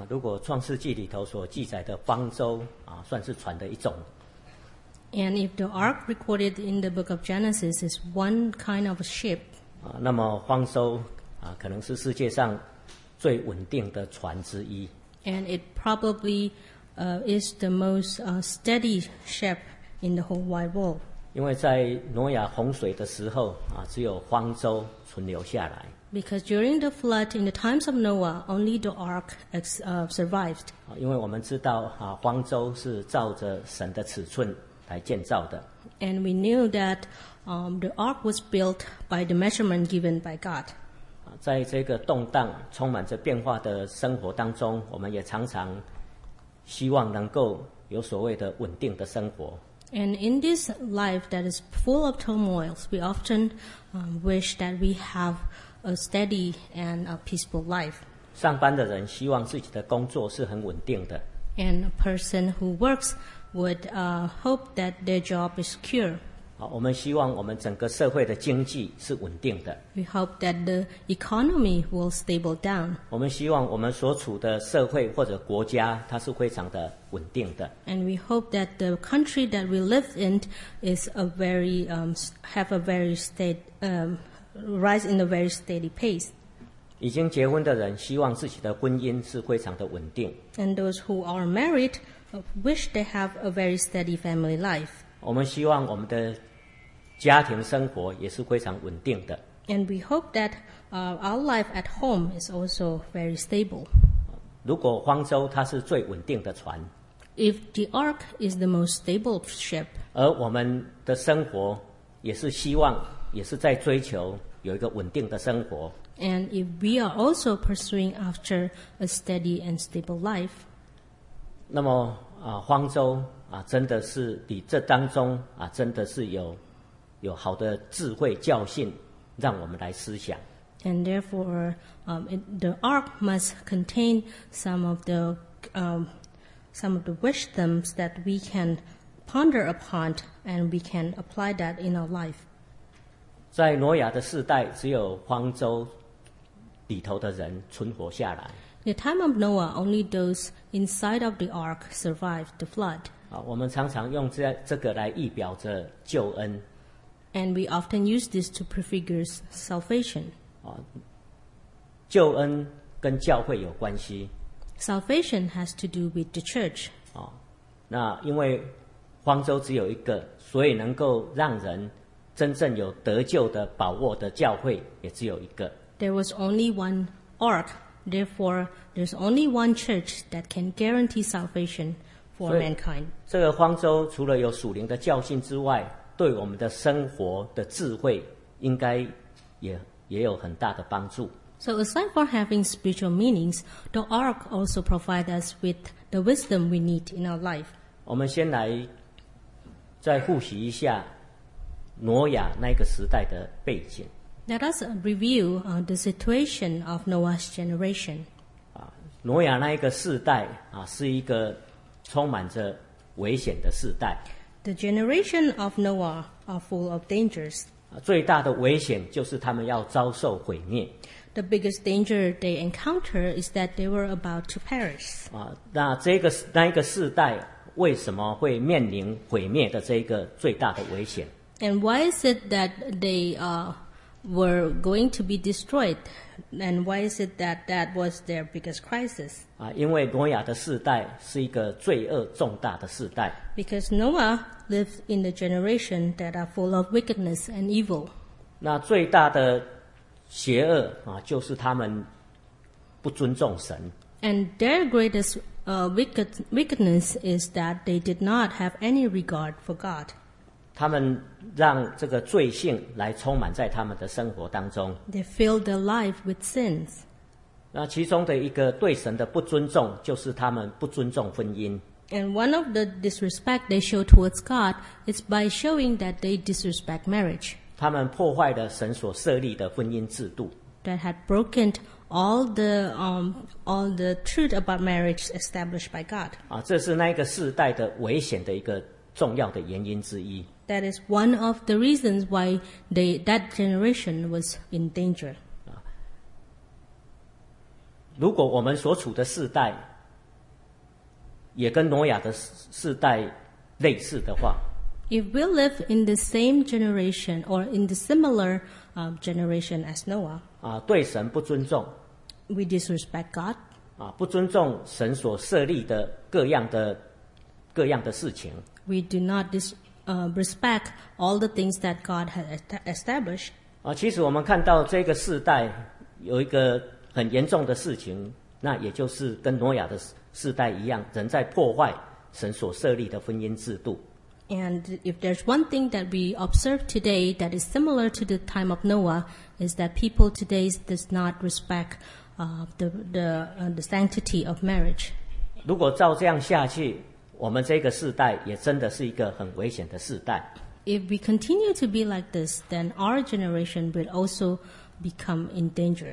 如果创世纪里头所记载的方舟算是船的一种。 And if the ark recorded in the book of Genesis is one kind of a ship, 那么方舟可能是世界上最稳定的船之一。 and it probably is the most steady ship in the whole wide world. 因为在挪亚洪水的时候只有方舟存留下来。 Because during the flood, in the times of Noah, only the ark survived. 因为我们知道方舟是照着神的尺寸来建造的。 And we knew that the ark was built by the measurement given by God. 在这个动荡、充满着变化的生活当中，我们也常常希望能够有所谓的稳定的生活。 And in this life that is full of turmoils, we often wish that we have a steady and a peaceful life. 上班的人希望自己的工作是很稳定的。 And a person who works would hope that their job is secure. 我们希望我们整个社会的经济是稳定的。 We hope that the economy will stable down. 我们希望我们所处的社会或者国家它是非常的稳定的。 And we hope that the country that we live in is a very have a very rise in a very steady pace. 已经结婚的人希望自己的婚姻是非常的稳定。 And those who are married wish they have a very steady family life. 我们希望我们的家庭生活也是非常稳定的。 And we hope that our life at home is also very stable. 如果方舟它是最稳定的船， If the ark is the most stable ship, 而我们的生活也是希望，也是在追求有一个稳定的生活。 and if we are also pursuing after a steady and stable life, 那么方舟真的是比这当中真的是有好的智慧教训，让我们来思想。 and therefore the ark must contain some of the wisdoms that we can ponder upon, and we can apply that in our life. 在挪亚的世代，只有方舟里头的人存活下来。 In the time of Noah, only those inside of the ark survived the flood. 我们常常用这个来预表着救恩。 And we often use this to prefigure salvation. 救恩跟教会有关系。 Salvation has to do with the church. 那因为方舟只有一个，所以能够让人真正有得救的把握的教会也只有一个。 There was only one ark, therefore there's only one church that can guarantee salvation for mankind. 这个方舟除了有属灵的教训之外，对我们的生活的智慧应该也有很大的帮助。 So aside from having spiritual meanings, the ark also provides us with the wisdom we need in our life. 我们先来再复习一下挪亚那个时代的背景。 Let us review the situation of Noah's generation. 挪亚那一个世代是一个充满着危险的世代。 The generation of Noah are full of dangers. 最大的危险就是他们要遭受毁灭。 The biggest danger they encounter is that they were about to perish. 那一个世代为什么会面临毁灭的这个最大的危险？ And why is it that they were going to be destroyed? And why is it that was their biggest crisis? 因为挪亚的世代是一个罪恶重大的世代。 Because Noah lived in the generation that are full of wickedness and evil. 那最大的邪恶就是他们不尊重神。 And their greatest wickedness is that they did not have any regard for God. 他们让这个罪性来充满在他们的生活当中。 They filled their life with sins. 那其中的一个对神的不尊重，就是他们不尊重婚姻。 And one of the disrespect they show towards God is by showing that they disrespect marriage. 他们破坏了神所设立的婚姻制度。 That had broken all the truth about marriage established by God. 这是那个世代的危险的一个重要的原因之一。 That is one of the reasons why that generation was in danger. 如果我们所处的世代也跟挪亚的世代类似的话， if we live in the same generation or in the similar generation as Noah, 对神不尊重， we disrespect God, 不尊重神所设立的各样的事情， we do not respect all the things that God has established. 其实我们看到这个世代有一个很严重的事情，那也就是跟挪亚的世代一样，人在破坏神所设立的婚姻制度。 And if there's one thing that we observe today that is similar to the time of Noah, is that people today does not respect the sanctity of marriage. 如果照这样下去，我们这个世代也真的是一个很危险的世代。 If we continue to be like this, then our generation will also become in danger.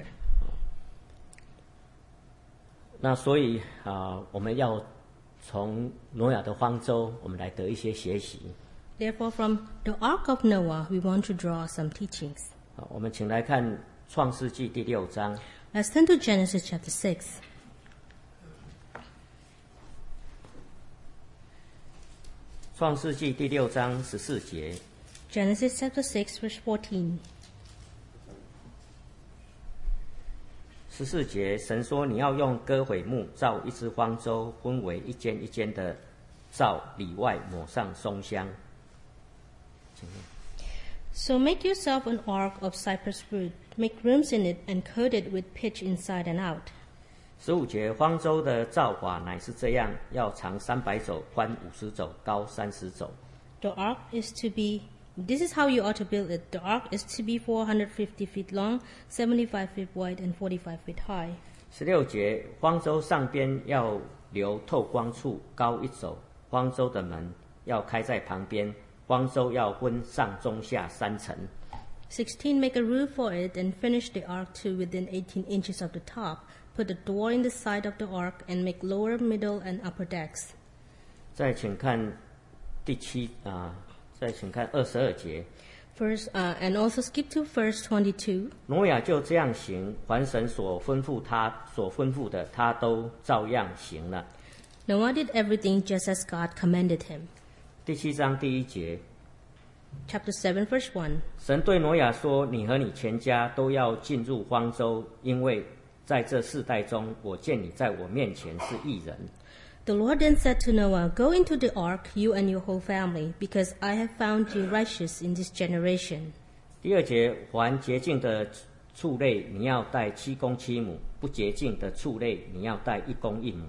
那所以我们要从挪亚的方舟，我们来得一些学习。 Therefore, from the Ark of Noah, we want to draw some teachings. 我们请来看创世纪第6章。 Let's turn to Genesis chapter 6. 创世纪第6章14节。 Genesis chapter 6, verse 14. 14节，神说：“你要用歌榧木造一只方舟，分为一间一间的造，里外抹上松香。” So make yourself an ark of cypress wood, make rooms in it, and coat it with pitch inside and out. 15节，方舟的造法乃是这样：要长300肘，宽50肘，高30肘。 The ark is to be, this is how you ought to build it. The ark is to be 450 feet long, 75 feet wide, and 45 feet high. 16节，方舟上边要留透光处，高1肘。方舟的门要开在旁边，方舟要分上中下3层。 16, make a roof for it, and finish the ark to within 18 inches of the top. Put a door in the side of the ark, and make lower, middle, and upper decks. 再请看再请看22节。 First, and also skip to verse 22. 挪亚就这样行，凡神所吩咐的，他都照样行了。 Noah did everything just as God commanded him. 第7章第1节， Chapter 7, verse 1. 神对挪亚说：“你和你全家都要进入方舟，因为在这世代中，我见你在我面前是义人。” The Lord then said to Noah, Go into the ark, you and your whole family, because I have found you righteous in this generation. 第2节，凡洁净的畜类，你要带7公7母；不洁净的畜类，你要带1公1母。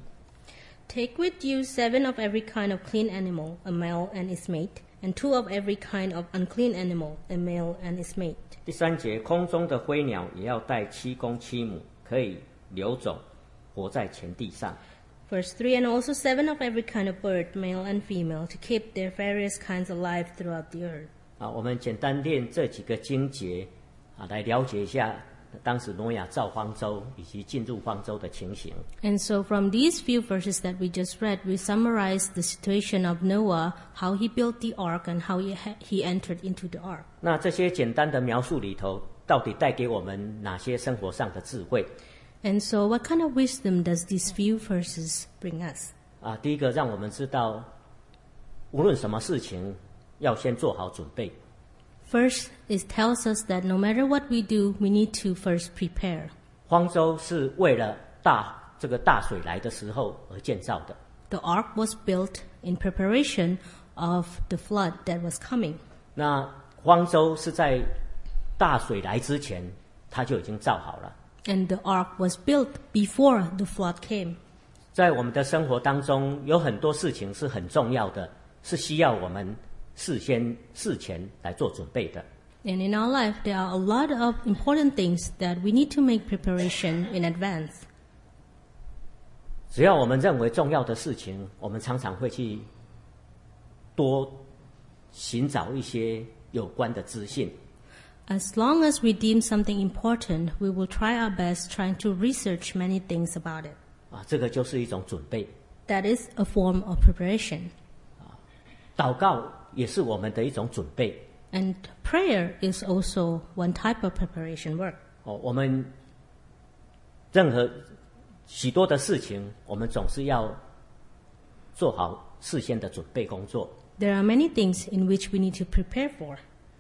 Take with you 7 of every kind of clean animal, a male and his mate, and 2 of every kind of unclean animal, a male and his mate. 第3节，空中的飞鸟也要带7公7母，可以留种，活在全地上。 Verse 3, and also 7 of every kind of bird, male and female, to keep their various kinds alive throughout the earth. 我们简单练这几个经节来了解一下当时挪亚造方舟以及进入方舟的情形。 And so from these few verses that we just read, we summarize the situation of Noah, how he built the ark and how he entered into the ark. 那这些简单的描述里头，到底带给我们哪些生活上的智慧？ And so what kind of wisdom does these few verses bring us? 第一个让我们知道，无论什么事情，要先做好准备。 First, it tells us that no matter what we do, we need to first prepare. 方舟是为了这个大水来的时候而建造的。 The ark was built in preparation of the flood that was coming. 那方舟是在大水来之前，它就已经造好了。 And the ark was built before the flood came. 在我们的生活当中，有很多事情是很重要的，是需要我们事前来做准备的。 And in our life, there are a lot of important things that we need to make preparation in advance. 只要我们认为重要的事情，我们常常会去多寻找一些有关的资讯。 As long as we deem something important, we will try our best trying to research many things about it. 这个就是一种准备。 That is a form of preparation. 祷告也是我们的一种准备。 And prayer is also one type of preparation work. 我们任何许多的事情，我们总是要做好事先的准备工作。 There are many things in which we need to prepare for.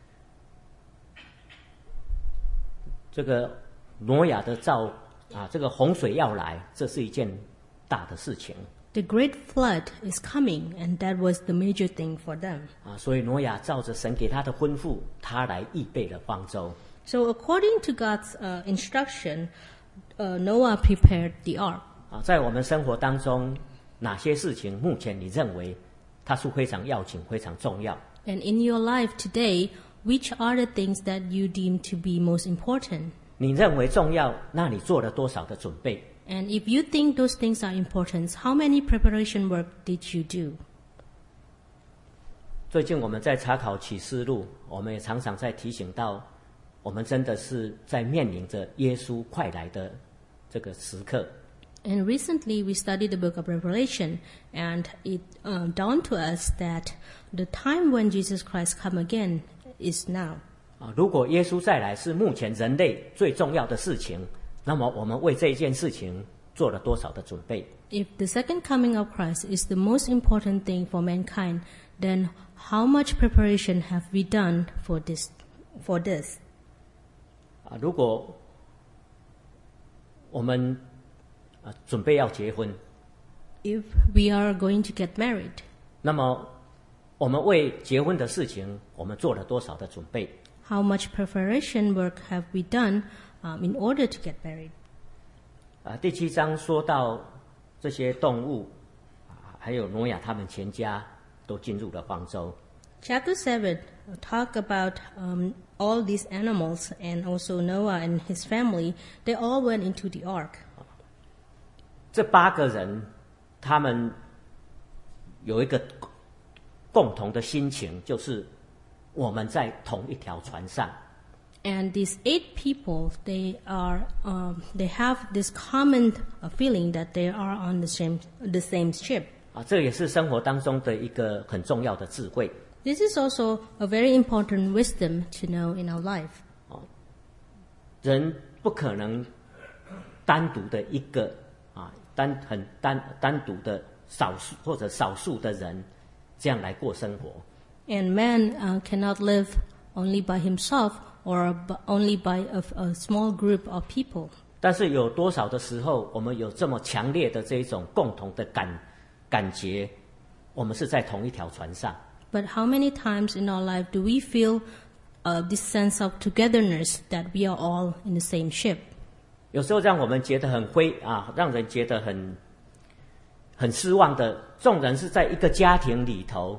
这个挪亚的造这个洪水要来，这是一件大的事情。 The great flood is coming, and that was the major thing for them. 所以挪亚照着神给他的吩咐，他来预备了方舟。 So according to God's instruction, Noah prepared the ark. 在我们生活当中，哪些事情目前你认为它是非常要紧、非常重要？ And in your life today, which are the things that you deem to be most important? 你认为重要，那你做了多少的准备？ And if you think those things are important, how many preparation work did you do? 最近我们在查考启示录，我们也常常在提醒到，我们真的是在面临着耶稣快来的这个时刻。 And recently we studied the book of Revelation, and it dawned to us that the time when Jesus Christ come again is now. 如果耶稣再来是目前人类最重要的事情，那么我们为这一件事情做了多少的准备？ If the second coming of Christ is the most important thing for mankind, then how much preparation have we done for this? 如果我们准备要结婚， If we are going to get married, 那么我们为结婚的事情，我们做了多少的准备？ how much preparation work have we done in order to get married? 第7章说到这些动物，还有挪亚他们全家都进入了方舟。 Chapter 7 talk about all these animals, and also Noah and his family. They all went into the ark. 这8个人，他们有一个共同的心情，就是我们在同一条船上。 And these 8 people, they have this common feeling that they are on the same ship. 这也是生活当中的一个很重要的智慧。 This is also a very important wisdom to know in our life. 人不可能单独的一个单独的少数的人这样来过生活。 And man cannot live only by himself or only by a small group of people. 但是有多少的时候，我们有这么强烈的这一种共同的感觉，我们是在同一条船上。 But how many times in our life do we feel this sense of togetherness that we are all in the same ship? 有时候让我们觉得让人觉得很失望的，众人是在一个家庭里头，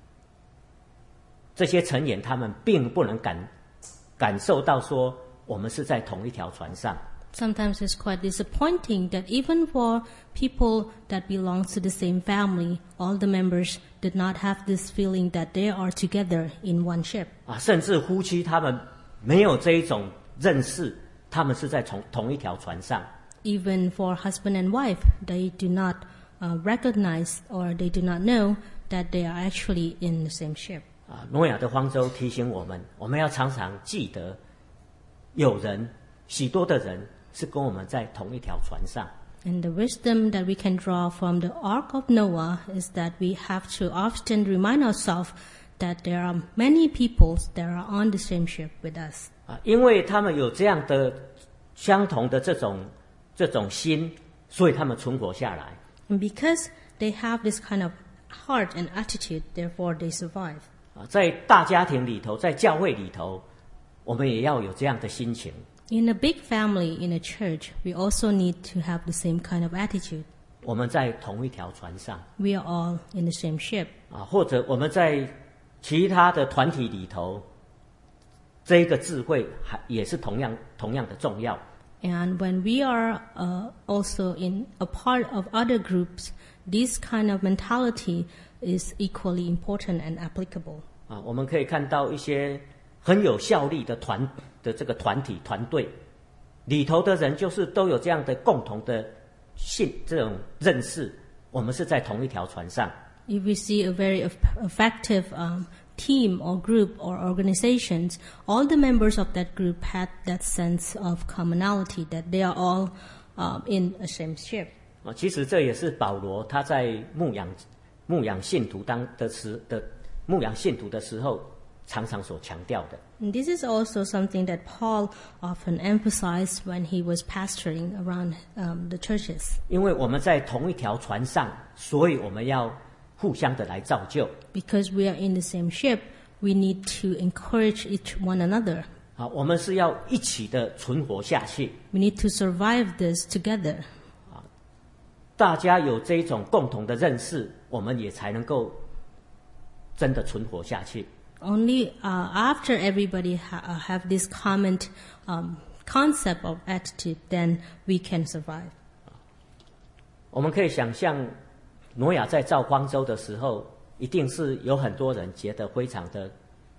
这些成员他们并不能感受到说我们是在同一条船上。 Sometimes it's quite disappointing that even for people that belong to the same family, all the members did not have this feeling that they are together in one ship. 甚至夫妻他们没有这一种认识，他们是在同一条船上。 Even for husband and wife, they do not recognize or they do not know that they are actually in the same ship. 挪亚的方舟提醒我们，我们要常常记得，许多的人是跟我们在同一条船上。 And the wisdom that we can draw from the Ark of Noah is that we have to often remind ourselves that there are many peoples that are on the same ship with us. 因为他们有这样的相同的这种心，所以他们存活下来。 And because they have this kind of heart and attitude, therefore they survive. 在大家庭里头，在教会里头，我们也要有这样的心情。 In a big family, in a church, we also need to have the same kind of attitude. 我们在同一条船上。 We are all in the same ship. 或者我们在其他的团体里头，这个智慧也是同样的重要。 And when we are also in a part of other groups, this kind of mentality is equally important and applicable. 我们可以看到一些很有效力的这个团队里头的人，就是都有这样的共同的这种认识，我们是在同一条船上。 If we see a very effective team or group or organizations, all the members of that group had that sense of commonality, that they are all in a same ship. 其实这也是保罗他在牧养牧养信徒牧养信徒的时候常常所强调的。 And this is also something that Paul often emphasized when he was pastoring around the churches. 因为我们在同一条船上，所以我们要互相的来造就。 Because we are in the same ship, we need to encourage each one another. 我们是要一起的存活下去。 We need to survive this together. 大家有这种共同的认识，我们也才能够真的存活下去。 Only after everybody have this common concept of attitude, then we can survive. 我们可以想象，挪亚在造方舟的时候，一定是有很多人觉得非常的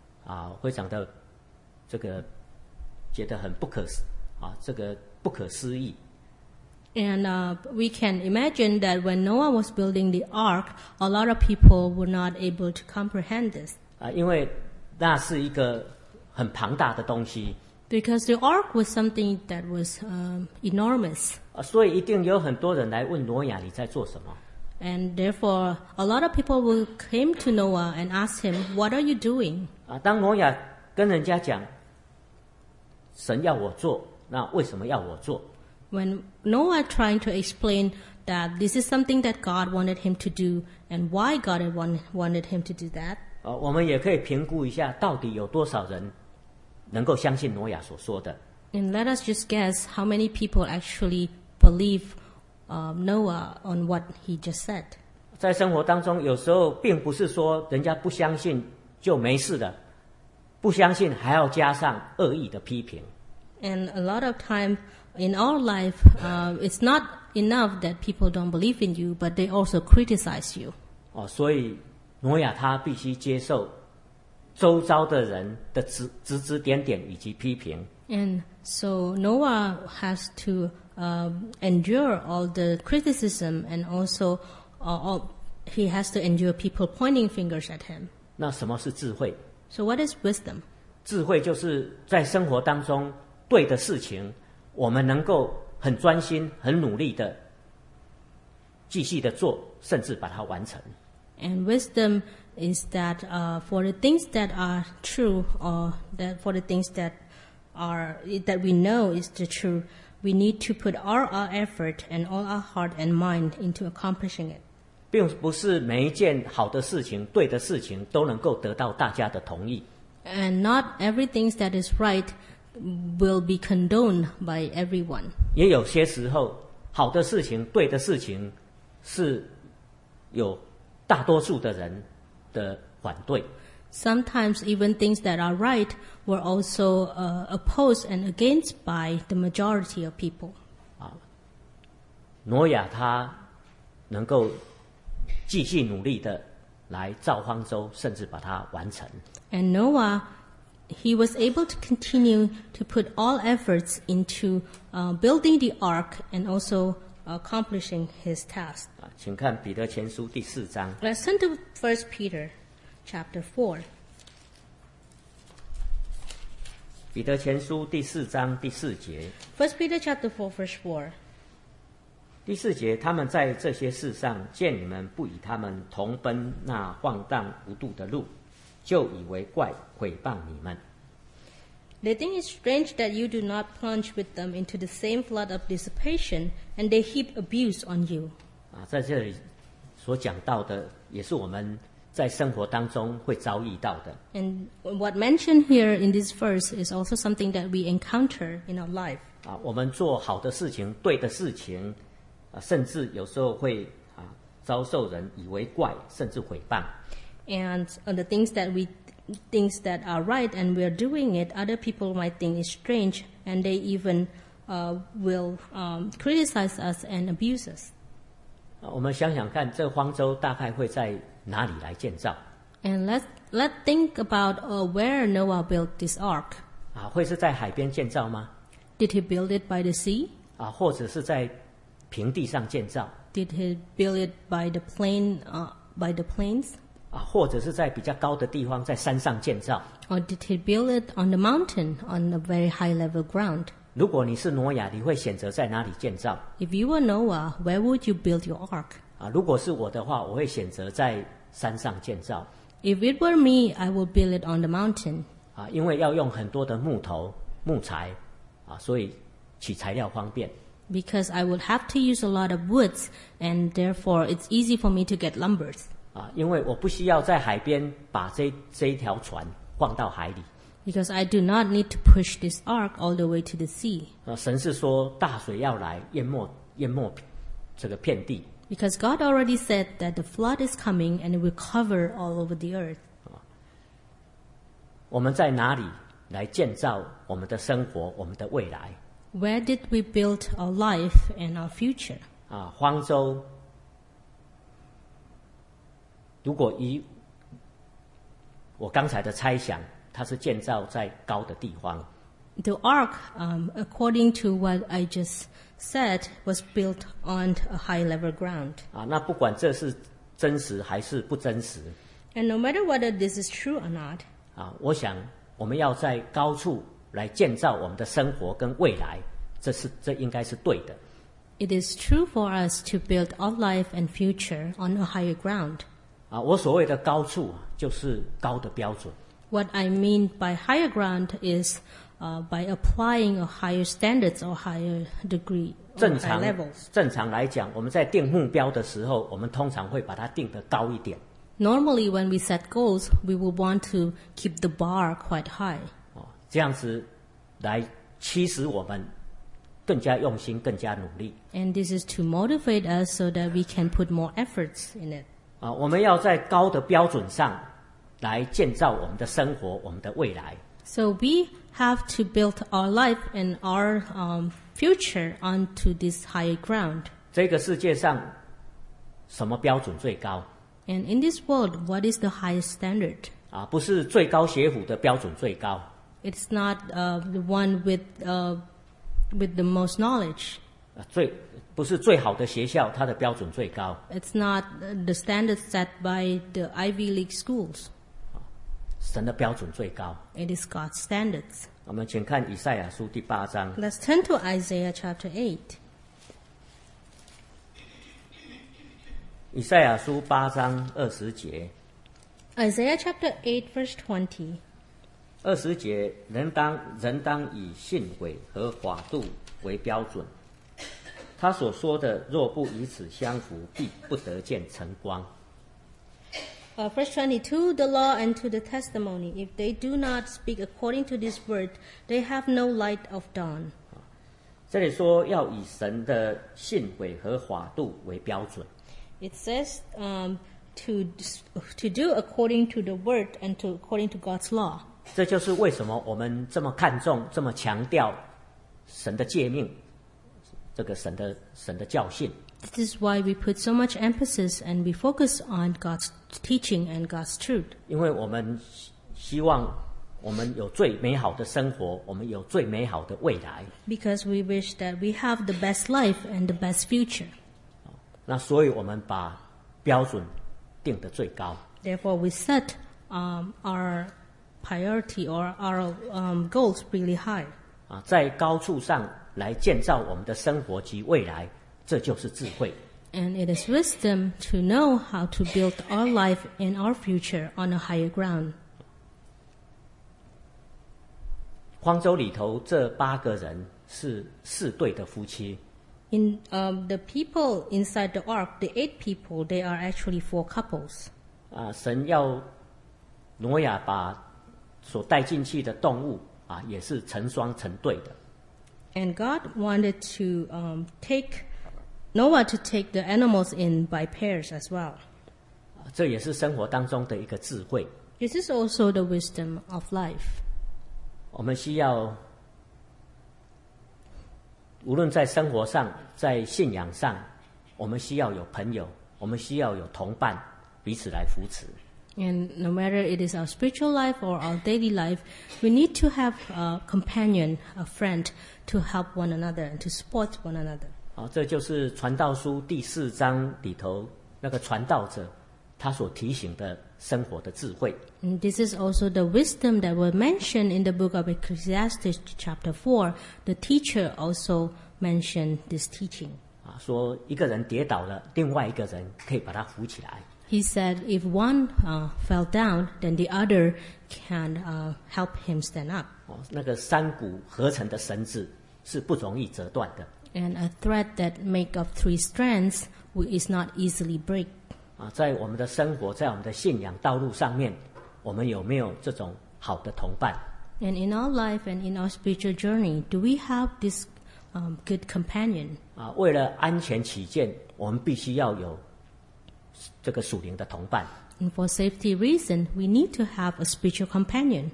这个觉得很不可思议。 And we can imagine that when Noah was building the ark, a lot of people were not able to comprehend this. 因为那是一个很庞大的东西。 Because the ark was something that was enormous. 所以一定有很多人来问挪亚你在做什么。 And therefore, a lot of people will came to Noah and ask him, "What are you doing?" 当挪亚跟人家讲，神要我做，那为什么要我做？ When Noah trying to explain that this is something that God wanted him to do and why God had wanted him to do that. 我们也可以评估一下，到底有多少人能够相信挪亚所说的。 And let us just guess how many people actually believe Noah on what he just said. 在生活当中，有时候并不是说人家不相信就没事的，不相信还要加上恶意的批评。 And a lot of time in our life, it's not enough that people don't believe in you, but they also criticize you. 所以挪亚他必须接受周遭的人的指点以及批评。 And so Noah has to endure all the criticism, and also he has to endure people pointing fingers at him. 那什么是智慧？ So what is wisdom? 智慧就是在生活当中对的事情，我们能够很专心、很努力的继续的做，甚至把它完成。 And wisdom is that for the things that are true, or that for the things that we know is the truth, we need to put all our effort and all our heart and mind into accomplishing it. 并不是每一件好的事情、对的事情都能够得到大家的同意。 And not everything that is right will be condoned by everyone. 也有些时候，好的事情、对的事情是有大多数的人的反对。 Sometimes even things that are right were also opposed and against by the majority of people. 挪亚他能够继续努力的来造方舟，甚至把它完成。 And Noah, he was able to continue to put all efforts into building the ark and also accomplishing his task. 请看彼得前书第4章。 Let's turn to 1 Peter chapter 4. 彼得前书第4章第4节。 1 Peter chapter 4 verse 4. 第4节，他们在这些事上见你们不与他们同奔那放荡无度的路，就以为怪，毁谤你们。 They think it strange that you do not plunge with them into the same flood of dissipation, and they heap abuse on you. 在这里所讲到的，也是我们在生活当中会遭遇到的。 And what mentioned here in this verse is also something that we encounter in our life. 我们做好的事情、对的事情，甚至有时候会遭受人以为怪，甚至毁谤。 And the things that are right and we're doing it, other people might think is strange, and they even will criticize us and abuse us. 我们想想看，这方舟大概会在哪里来建造？ And let's think about where Noah built this ark. 会是在海边建造吗？ Did he build it by the sea? 或者是在平地上建造？ Did he build it by the plains? 或者是在比较高的地方，在山上建造？ Or did he build it on the mountain, on a very high level ground? 如果你是挪亚，你会选择在哪里建造？ If you were Noah, where would you build your ark? 如果是我的话，我会选择在山上建造。 If it were me, I would build it on the mountain. 因为要用很多的木头、木材，所以取材料方便。 Because I would have to use a lot of woods, and therefore it's easy for me to get lumbers. 因为我不需要在海边把这一条船放到海里。 Because I do not need to push this ark all the way to the sea. 神是说大水要来淹没这个遍地。 Because God already said that the flood is coming and it will cover all over the earth. 我们在哪里来建造我们的生活、我们的未来？ Where did we build our life and our future? 方舟，如果以我刚才的猜想，它是建造在高的地方。 The ark, according to what I just said, was built on a high level ground. 那不管这是真实还是不真实， And no matter whether this is true or not, 我想我们要在高处来建造我们的生活跟未来，这应该是对的。 it is true for us to build our life and future on a higher ground. 我所谓的高处就是高的标准。 What I mean by higher ground is by applying a higher standards or higher degree or higher levels. 正常来讲，我们在定目标的时候，我们通常会把它定得高一点。 Normally, when we set goals, we will want to keep the bar quite high. 这样子来驱使我们更加用心、更加努力。 And this is to motivate us so that we can put more efforts in it. 我们要在高的标准上来建造我们的生活、我们的未来。 So we have to build our life and our future onto this higher ground. 这个世界上什么标准最高？ And in this world, what is the highest standard? 不是最高学府的标准最高， It's not the one with the most knowledge. 不是最好的学校，它的标准最高。 It's not the standards set by the Ivy League schools. 神的标准最高。 It is God's standards. 我们请看以赛亚书第8章。 Let's turn to Isaiah chapter 8. 以赛亚书8章20节。 Isaiah chapter 8 verse 20. 20节，人当以信伪和法度为标准。他所说的，若不与此相符，必不得见晨光。 Verse 22, the law and to the testimony, if they do not speak according to this word, they have no light of dawn. 这里说要以神的信伪和法度为标准。 It says to do according to the word and according to God's law. 这就是为什么我们这么看重、这么强调神的诫命，这个神的教训。 This is why we put so much emphasis and we focus on God's teaching and God's truth. 因为我们希望我们有最美好的生活，我们有最美好的未来。 Because we wish that we have the best life and the best future. 那所以我们把标准定得最高。 Therefore, we set our priority or our goals really high. 在高处上来建造我们的生活及未来，这就是智慧。 And it is wisdom to know how to build our life and our future on a higher ground. 方舟里头这8个人是4对的夫妻。 In the people inside the ark, the 8 people, they are actually 4 couples. 神要挪亚把所带进去的动物也是成双成对的。 And God wanted to take Noah to take the animals in by pairs as well. 这也是生活当中的一个智慧。 This is also the wisdom of life. 我们需要，无论在生活上，在信仰上，我们需要有朋友，我们需要有同伴，彼此来扶持。 And no matter it is our spiritual life or our daily life, we need to have a companion, a friend, to help one another and to support one another. 这就是传道书第4章里头那个传道者他所提醒的生活的智慧。 And this is also the wisdom that were mentioned in the book of Ecclesiastes chapter 4. The teacher also mentioned this teaching. 说一个人跌倒了，另外一个人可以把他扶起来。 He said if one fell down, then the other can help him stand up. 那个三股合成的绳子是不容易折断的。 And a thread that make of 3 strands is not easily break. 在我们的生活，在我们的信仰道路上面，我们有没有这种好的同伴？ And in our life and in our spiritual journey, do we have this good companion? 为了安全起见，我们必须要有这个属灵的同伴。 And for safety reason, we need to have a spiritual companion.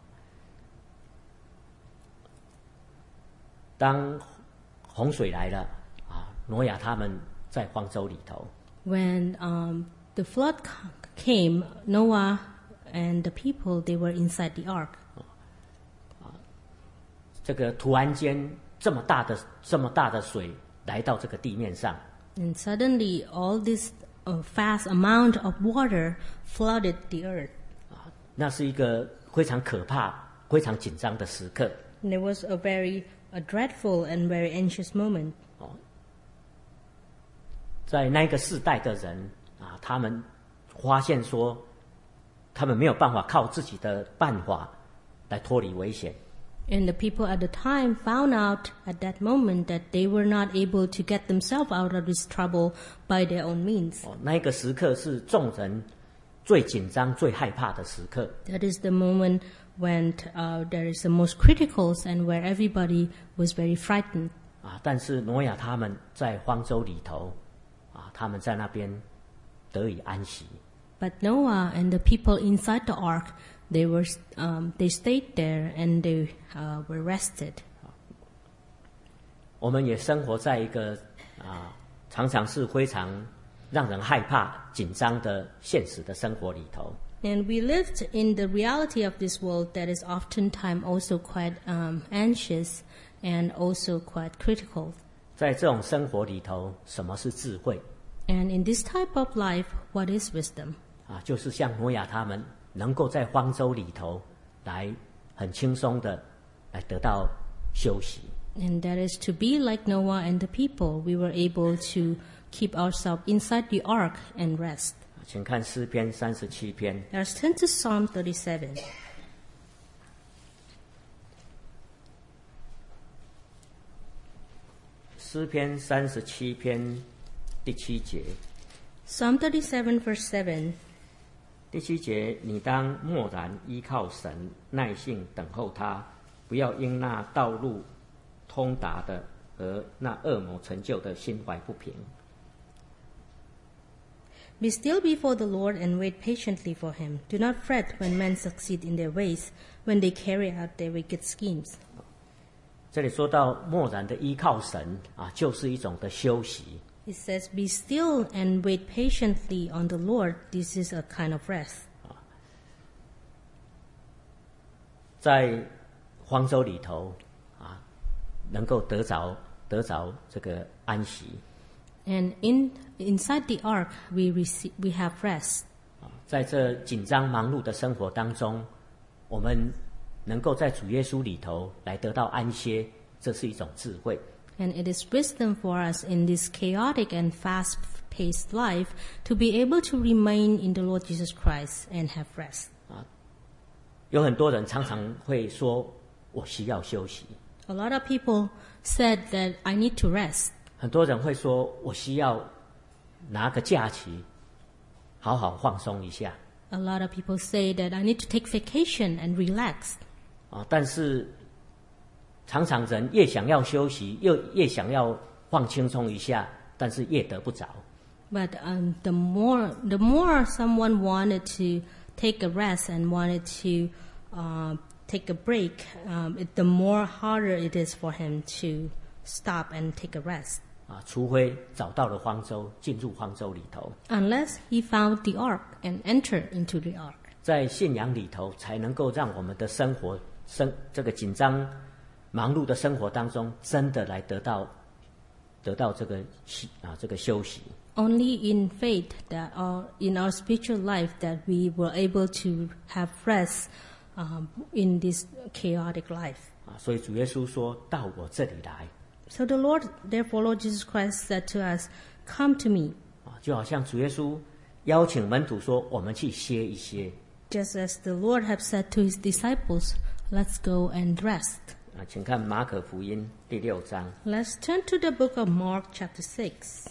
当洪水来了，挪亚他们在方舟里头， When the flood came, Noah and the people, they were inside the ark. 这个突然间这么大的水来到这个地面上， And suddenly, all this vast amount of water flooded the earth. 那是一个非常可怕、非常紧张的时刻。 And it was a very dreadful and very anxious moment. 在那个世代的人他们发现说，他们没有办法靠自己的办法来脱离危险。 And the people at the time found out at that moment that they were not able to get themselves out of this trouble by their own means. 那个时刻是众人最紧张、最害怕的时刻。 That is the moment when there is the most critical and where everybody was very frightened. 但是挪亚他们在方舟里头他们在那边得以安息。 But Noah and the people inside the ark, they stayed there and they were rested. 我们也生活在一个常常是非常让人害怕、紧张的现实的生活里头。 And we lived in the reality of this world that is oftentimes also quite anxious and also quite critical. 在这种生活里头，什么是智慧？ And in this type of life, what is wisdom? 就是像挪亚他们能够在方舟里头来很轻松的来得到休息。 And that is to be like Noah and the people. We were able to keep ourselves inside the ark and rest. 请看诗篇37篇。 Let's turn to Psalm 37. 诗篇37篇第7节。 Psalm 37 verse 7. 第7节，你当默然依靠神，耐性等候他，不要因那道路通达的和那恶魔成就的心怀不平。 Be still before the Lord and wait patiently for him. Do not fret when men succeed in their ways, when they carry out their wicked schemes. 这里说到默然的依靠神就是一种的休息。 It says, be still and wait patiently on the Lord. This is a kind of rest. 在方舟里头能够得着这个安息。 And inside the ark, we have rest. 在这紧张忙碌的生活当中，我们能够在主耶稣里头来得到安歇，这是一种智慧。 And it is wisdom for us in this chaotic and fast-paced life to be able to remain in the Lord Jesus Christ and have rest. 有很多人常常会说，我需要休息。 A lot of people said that I need to rest. 很多人会说，我需要拿个假期，好好放松一下。 A lot of people say that I need to take vacation and relax. 但是常常人越想要休息，越想要放轻松一下，但是越得不着。 But the more someone wanted to take a rest and wanted to take a break, the more harder it is for him to stop and take a rest. 除非找到了方舟，进入方舟里头。 Unless he found the ark and entered into the ark. 在信仰里头，才能够让我们的生活这个紧张、忙碌的生活当中，真的来得到得到这个休息。 Only in faith that in our spiritual life that we were able to have rest in this chaotic life. 所以主耶稣说到我这里来。 So therefore Lord Jesus Christ said to us, "Come to me." 就好像主耶稣邀请门徒说，我们去歇一歇。 Just as the Lord have said to his disciples, "Let's go and rest." 请看马可福音第6章。 Let's turn to the book of Mark, chapter 6.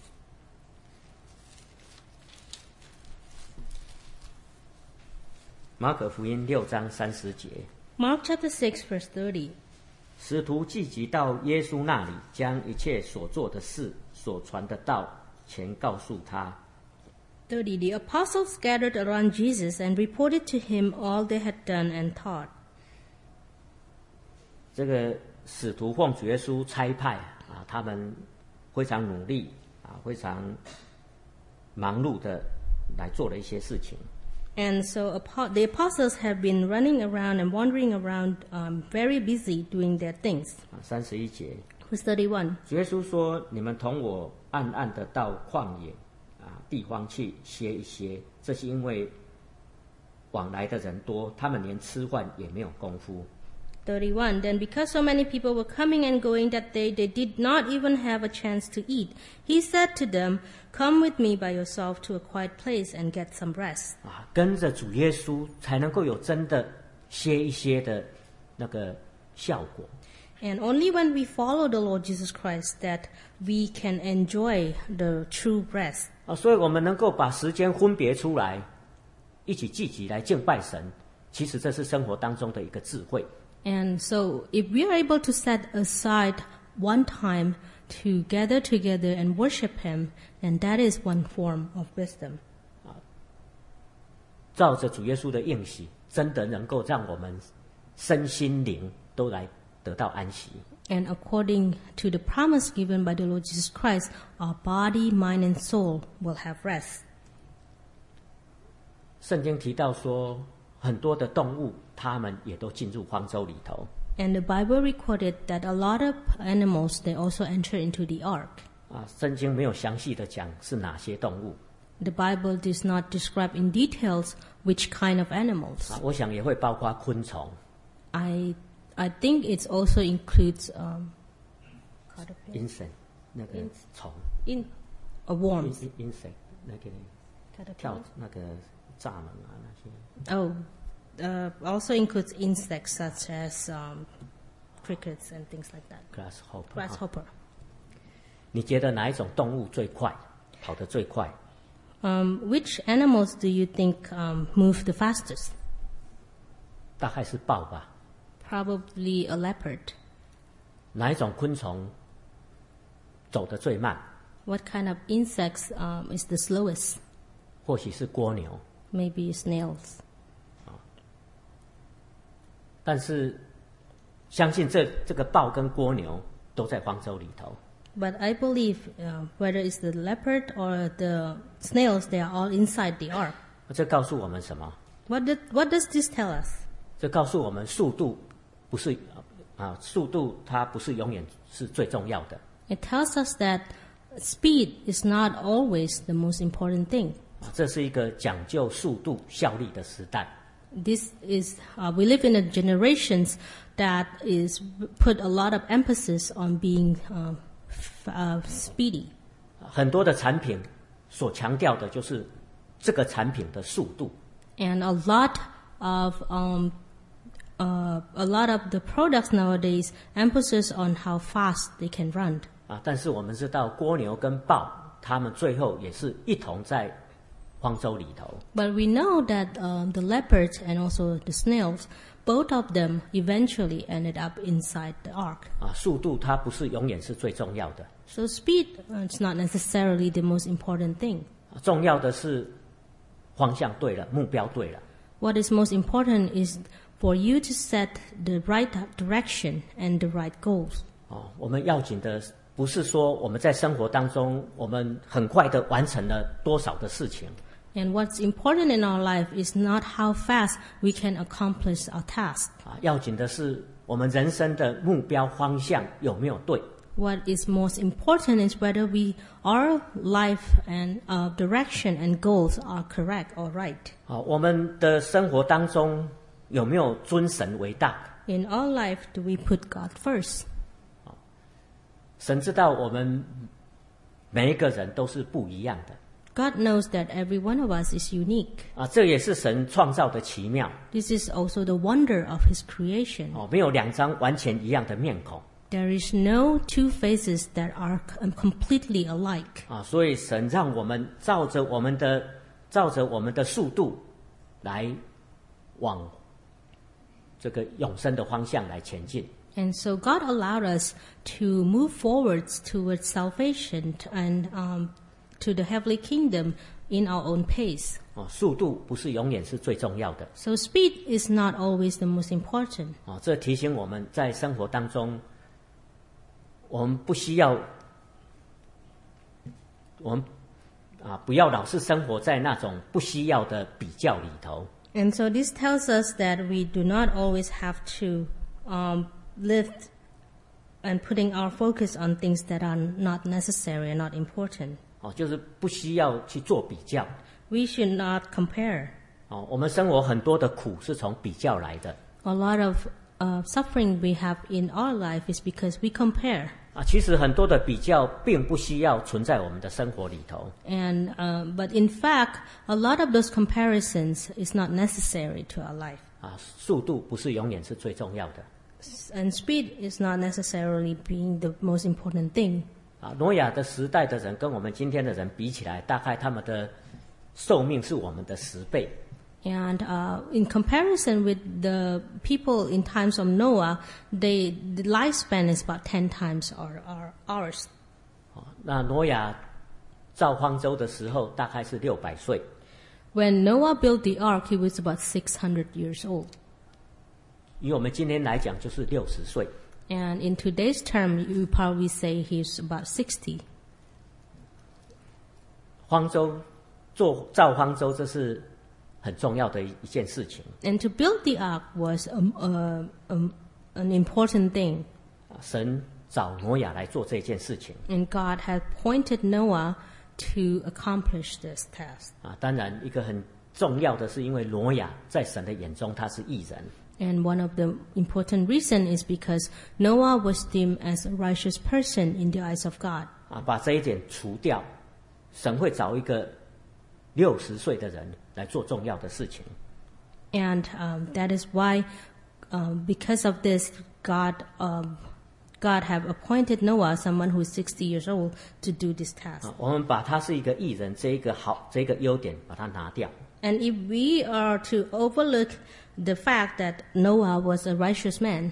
马可福音6章30节。 Mark chapter 6, verse 30. 使徒聚集到耶稣那里，将一切所做的事、所传的道全告诉他。 30. The apostles gathered around Jesus and reported to him all they had done and taught. 这个使徒奉主耶稣差派他们非常努力非常忙碌的来做了一些事情。 And so the apostles have been running around and wandering around, very busy doing their things. 31节。 Verse 31. 主耶稣说：“你们同我暗暗的到旷野地方去歇一歇，这是因为往来的人多，他们连吃饭也没有功夫。” 31. Then because so many people were coming and going that day, they did not even have a chance to eat. He said to them, "Come with me by yourself to a quiet place and get some rest." 跟着主耶稣才能够有真的歇一歇的那个效果。 And only when we follow the Lord Jesus Christ that we can enjoy the true rest. 所以我们能够把时间分别出来，一起聚集来敬拜神。其实这是生活当中的一个智慧。 And so if we are able to set aside one time to gather together and worship Him, then that is one form of wisdom. 照着主耶稣的应许，真的能够让我们身心灵都来得到安息。 And according to the promise given by the Lord Jesus Christ, our body, mind, and soul will have rest. 圣经提到说，很多的动物，它们也都进入方舟里头。 And the Bible recorded that a lot of animals, they also enter into the ark. 圣经没有详细的讲是哪些动物。 The Bible does not describe in details which kind of animals. 我想也会包括昆虫。 I think it also includes insect 那个虫。 worms. insect 那个跳那个蚱蜢那些。 Oh, also includes insects such as crickets and things like that. Grasshopper. 你觉得哪一种动物最快，跑得最快？ Which animals do you think move the fastest? 大概是豹吧。 Probably a leopard. 哪一种昆虫走得最慢？ What kind of insects is the slowest? 或许是蜗牛。 Maybe snails. 但是相信这个豹跟蜗牛都在方舟里头。 But I believe whether it's the leopard or the snails, they are all inside the ark. 这告诉我们什么？ What does this tell us? 这告诉我们速度不是速度它不是永远是最重要的。 It tells us that speed is not always the most important thing. 这是一个讲究速度效率的时代。 This is we live in a generations that is put a lot of emphasis on being speedy. 很多的产品所强调的就是这个产品的速度。 And a lot of the products nowadays emphasis on how fast they can run. 但是我们知道蜗牛跟豹，它们最后也是一同在方舟里头。 But we know that the leopards and also the snails, both of them eventually ended up inside the ark. 速度它不是永远是最重要的。 So speed is not necessarily the most important thing. 重要的是方向对了，目标对了。 What is most important is for you to set the right direction and the right goals. 我们要紧的不是说我们在生活当中我们很快的完成了多少的事情。 And what's important in our life is not how fast we can accomplish our task. 要紧的是我们人生的目标方向有没有对。 What is most important is whether our life and direction and goals are correct or right. 我们的生活当中有没有尊神为大？ In our life, do we put God first? 神知道我们每一个人都是不一样的。 God knows that every one of us is unique. 这也是神创造的奇妙。 This is also the wonder of His creation. 没有两张完全一样的面孔。 There is no two faces that are completely alike. 所以神让我们照着我们的速度来往这个永生的方向来前进。 And so God allowed us to move forwards towards salvation and to the heavenly kingdom in our own pace. 速度不是永远是最重要的。 So speed is not always the most important. 这提醒我们在生活当中，我们不要老是生活在那种不需要的比较里头。 And so this tells us that we do not always have to live and putting our focus on things that are not necessary and not important. 就是不需要去做比较。 We should not compare. 我们生活很多的苦是从比较来的。 A lot of suffering we have in our life is because we compare. 其实很多的比较并不需要存在我们的生活里头。 And but in fact, a lot of those comparisons is not necessary to our life. 速度不是永远是最重要的。 And speed is not necessarily being the most important thing. 挪亚的时代的人跟我们今天的人比起来，大概他们的寿命是我们的10倍。 And in comparison with the people in times of Noah, the lifespan is about 10 times ours. 那挪亚造方舟的时候，大概是600岁。 When Noah built the ark, he was about 600 years old. 以我们今天来讲，就是60岁。 And in today's term, you probably say he's about 60. 造方舟，这是很重要的一件事情。 And to build the ark was an important thing. 神找挪亚来做这件事情。 And God had appointed Noah to accomplish this task. 当然一个很重要的是，因为挪亚在神的眼中他是义人。 And one of the important reasons is because Noah was deemed as a righteous person in the eyes of God. 把这一点除掉，神会找一个60岁的人来做重要的事情。 And that is why, because of this, God have appointed Noah, someone who is 60 years old, to do this task. 我们把他是一个义人这个优点把它拿掉。 And if we are to overlook the fact that Noah was a righteous man,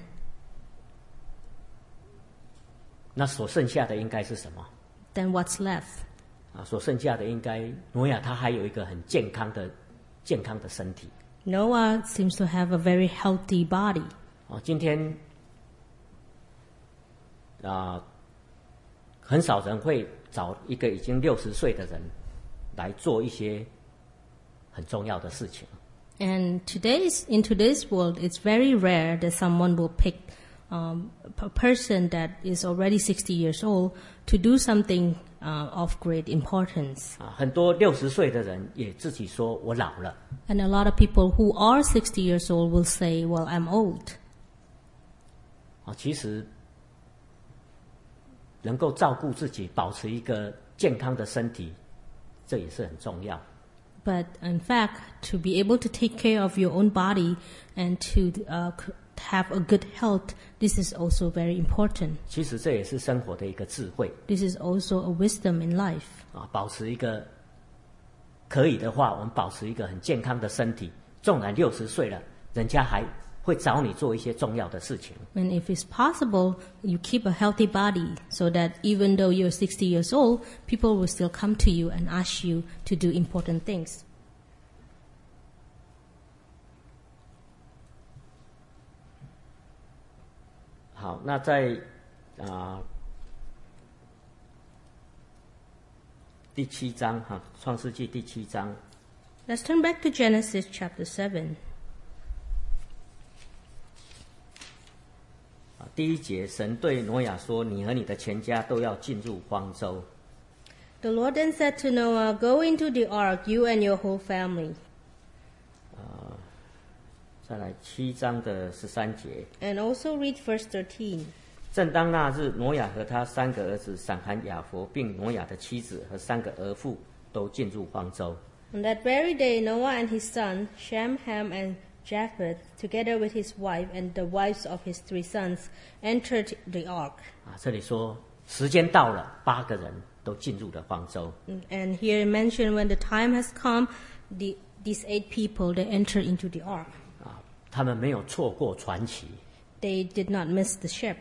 那所剩下的应该是什么？ then what's left? 所剩下的应该挪亚他还有一个很健康的身体。 Noah seems to have a very healthy body. 今天很少人会找一个已经60岁的人来做一些很重要的事情。 And in today's world, it's very rare that someone will pick a person that is already 60 years old to do something of great importance. 很多60岁的人也自己说我老了。 And a lot of people who are 60 years old will say, well, I'm old. 其实能够照顾自己，保持一个健康的身体，这也是很重要。 But in fact, to be able to take care of your own body and to have a good health, this is also very important. 其实这也是生活的一个智慧。 This is also a wisdom in life. 保持一个可以的话，我们保持一个很健康的身体。纵然60岁了，人家还会找你做一些重要的事情。 And if it's possible, you keep a healthy body so that even though you're 60 years old, people will still come to you and ask you to do important things. 好，那在第7章创世纪第7章。 Let's turn back to Genesis chapter 7. 第一节，神对挪亚说：“你和你的全家都要进入方舟。” The Lord then said to Noah, "Go into the ark, you and your whole family." 再来7章的13节。 And also read verse 13. 正当那日，挪亚和他3个儿子闪、含、雅弗，并挪亚的妻子和3个儿妇都进入方舟。 On that very day, Noah and his son, Shem, Ham, and Japheth, together with his wife and the wives of his 3 sons, entered the ark. 这里说时间到了，8个人都进入了方舟。 And here mentioned when the time has come, these 8 people, they enter into the ark. 他们没有错过传奇。 They did not miss the ship.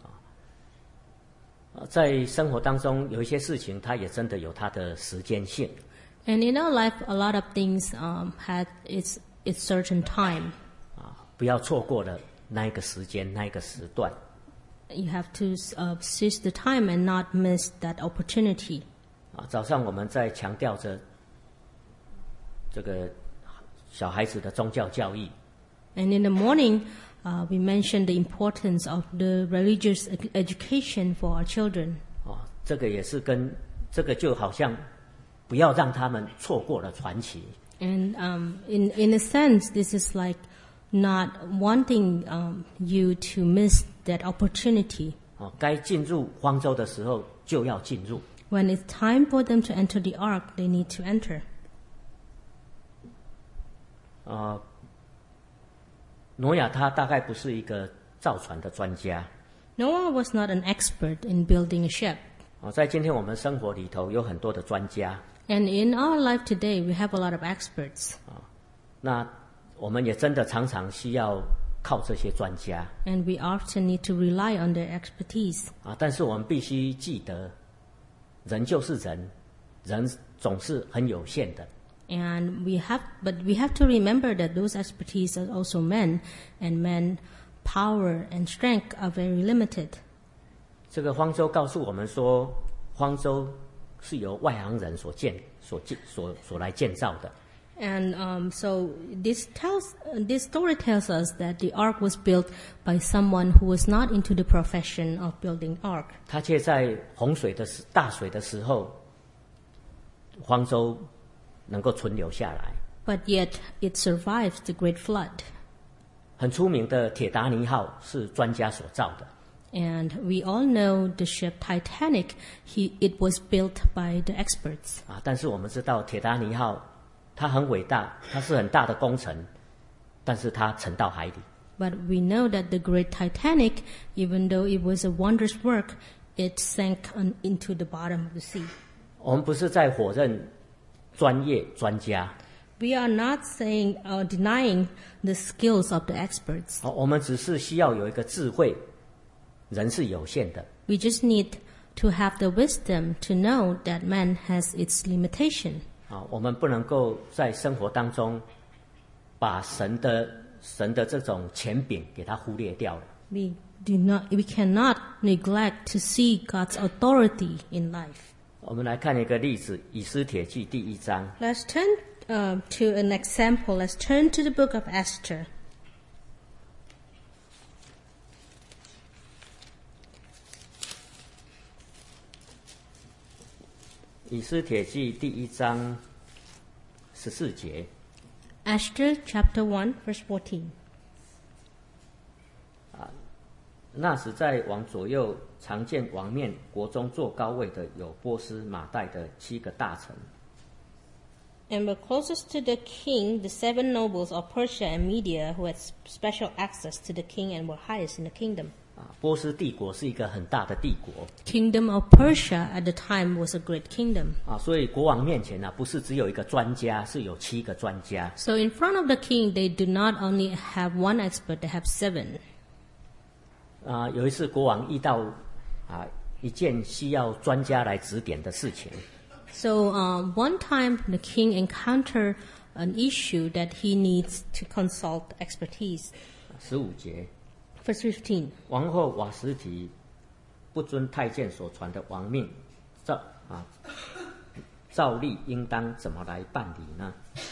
在生活当中有一些事情，它也真的有它的时间性。 And in our life, a lot of things had its certain time. 不要错过了那一个时间，那一个时段。 You have to seize the time and not miss that opportunity. 早上我们在强调着这个小孩子的宗教教育。 And in the morning, we mentioned the importance of the religious education for our children. 这个也是跟这个就好像不要让他们错过了传奇。 And in a sense, this is like not wanting you to miss that opportunity. 该进入方舟的时候就要进入。 When it's time for them to enter the ark, they need to enter. 挪亚他大概不是一个造船的专家。 Noah was not an expert in building a ship. 在今天我们生活里头有很多的专家。 And in our life today, we have a lot of experts. 那我们也真的常常需要靠这些专家。 And we often need to rely on their expertise. 但是我们必须记得，人就是人，人总是很有限的。 And we have to remember that those expertise are also men, and men power and strength are very limited. 这个方舟告诉我们说，方舟是由外行人所来建造的。 And so this story tells us that the ark was built by someone who was not into the profession of building ark. 他却在大水的时候，方舟能够存留下来。 But yet it survives the great flood. 很出名的铁达尼号是专家所造的。 And we all know the ship Titanic. It was built by the experts. 但是我们知道铁达尼号它很伟大，它是很大的工程，但是它沉到海里。 But we know that the great Titanic, even though it was a wondrous work, it sank into the bottom of the sea. 我们不是在否认专业专家。 We are not saying or denying the skills of the experts. 我们只是需要有一个智慧，人是有限的。 We just need to have the wisdom to know that man has its limitation. 我们不能够在生活当中把神的这种权柄给它忽略掉了。 We cannot neglect to see God's authority in life. 我们来看一个例子，以斯帖记第1章。 Let's turn to an example. Let's turn to the book of Esther. 以斯帖记第1章14节。 Esther chapter 1 verse 14. 那时在王左右常见王面国中坐高位的有波斯马代的7个大臣。 And were closest to the king, the 7 nobles of Persia and Media, who had special access to the king and were highest in the kingdom. 波斯帝国是一个很大的帝国。 Kingdom of Persia at the time was a great kingdom. 所以国王面前不是只有一个专家，是有7个专家。 So in front of the king, they do not only have 1 expert, they have 7. 有一次国王遇到一件需要专家来指点的事情。 So one time the king encountered an issue that he needs to consult expertise. 15节。 Verse 15. 王后瓦实提不遵太监所传的王命，照例应当怎么来办理呢？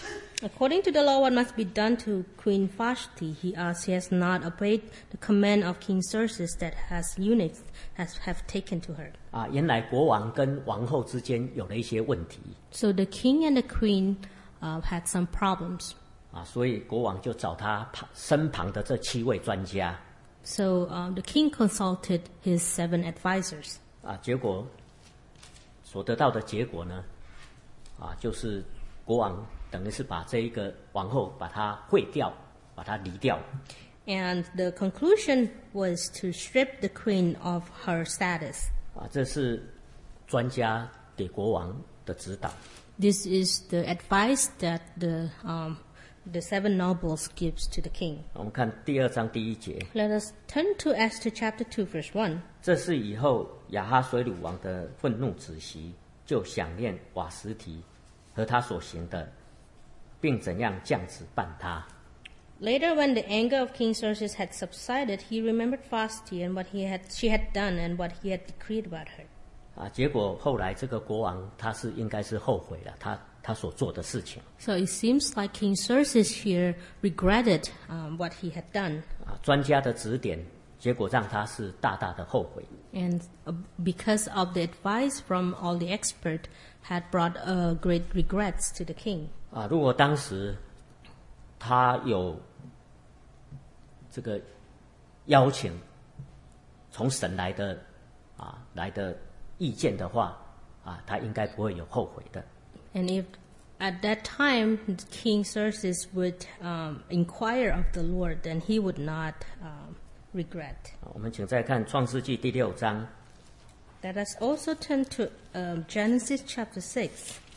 According to the law, what must be done to Queen Vashti? He asks, he has not obeyed the command of King Xerxes that has eunuchs have taken to her. 原来国王跟王后之间有了一些问题。 So the king and the queen had some problems. 所以国王就找他身旁的这7位专家。 So the king consulted his 7 advisors. 结果所得到的结果呢，就是国王等于是把这一个王后把她废掉，把她离掉。 And the conclusion was to strip the queen of her status. 这是专家给国王的指导。 This is the advice that the 7 nobles gives to the king. 我们看第2章第1节。 Let us turn to Esther chapter 2, verse 1. 这是以后亚哈水鲁王的愤怒止息，就想念瓦实提和他所行的，并怎样降旨办他。 Later, when the anger of King Xerxes had subsided, he remembered Vashti and what she had done and what he had decreed about her. 结果后来这个国王他应该是后悔了，他所做的事情。 So it seems like King Xerxes here regretted what he had done. 专家的指点，结果让他是大大的后悔。 And because of the advice from all the experts, had brought great regrets to the king. 如果当时他有这个邀请从神来的意见的话，他应该不会有后悔的。 And if at that time King Xerxes would inquire of the Lord, then he would not regret. 我们请再看创世纪第6章。 Let us also turn to Genesis chapter 6.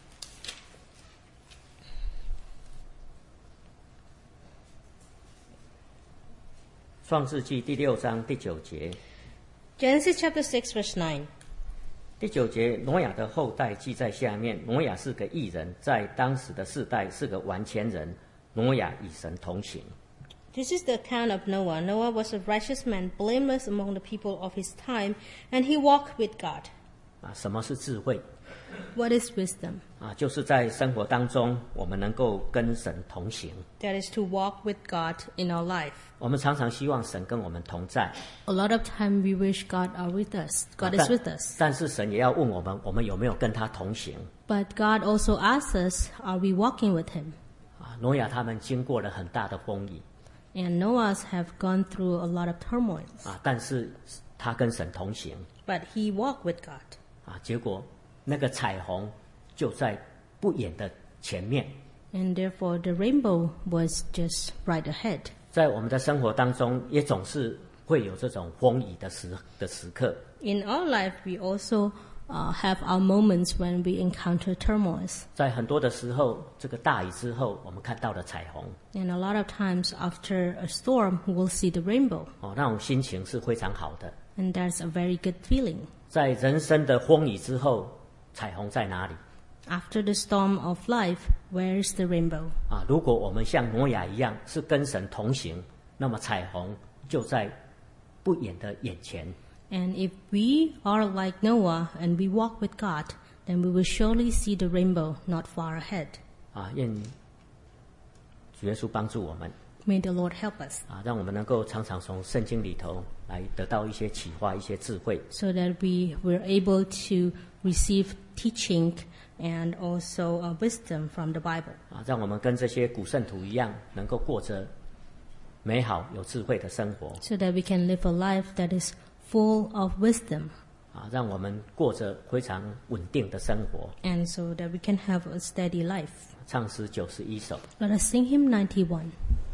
创世纪第6章第9节。 Genesis chapter 6, verse 9. 第9节，挪亚的后代记在下面。挪亚是个义人，在当时的世代是个完全人。挪亚与神同行。 This is the account of Noah. Noah was a righteous man, blameless among the people of his time, and he walked with God. 什么是智慧？ What is wisdom? 就是在生活当中，我们能够跟神同行。 That is to walk with God in our life. 我们常常希望神跟我们同在。 A lot of time we wish God are with us. God is with us. 但是神也要问我们，我们有没有跟他同行？ But God also asks us, are we walking with him? 挪亚他们经过了很大的风雨。 And Noah's have gone through a lot of turmoils. 但是他跟神同行。 But he walked with God. 结果那个彩虹就在不远的前面。 And therefore the rainbow was just right ahead. 在我们的生活当中，也总是会有这种风雨的时刻。 In our life, we also have our moments when we encounter turmoils. 在很多的时候，这个大雨之后，我们看到了彩虹。 And a lot of times after a storm, we'll see the rainbow. 那种心情是非常好的。 And that's a very good feeling. 在人生的风雨之后，彩虹在哪里？ After the storm of life, where is the rainbow? 如果我们像挪亚一样是跟神同行，那么彩虹就在不远的眼前。 And if we are like Noah and we walk with God, then we will surely see the rainbow not far ahead. 愿主耶稣帮助我们。 May the Lord help us. 让我们能够常常从圣经里头来得到一些启发、一些智慧。 So that we were able to receive teaching and also wisdom from the Bible. 让我们跟这些古圣徒一样，能够过着美好有智慧的生活。 So that we can live a life that is full of wisdom. 让我们过着非常稳定的生活。 And so that we can have a steady life. 唱诗91首。 Let us sing hymn 91.